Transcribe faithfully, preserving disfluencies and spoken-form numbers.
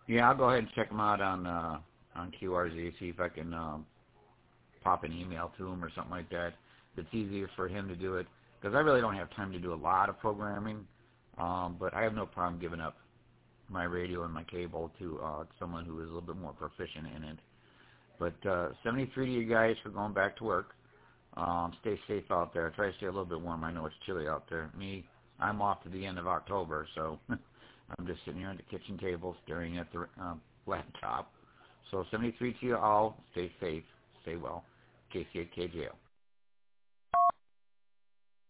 Yeah, I'll go ahead and check him out on uh, on Q R Z. See if I can um, pop an email to him or something like that. If it's easier for him to do it, because I really don't have time to do a lot of programming. Um, but I have no problem giving up my radio and my cable to uh, someone who is a little bit more proficient in it. But uh, seventy-three to you guys for going back to work. Um, stay safe out there. Try to stay a little bit warm. I know it's chilly out there. Me, I'm off to the end of October, so I'm just sitting here at the kitchen table staring at the uh, laptop. So seventy-three to you all. Stay safe. Stay well. K C eight K J O.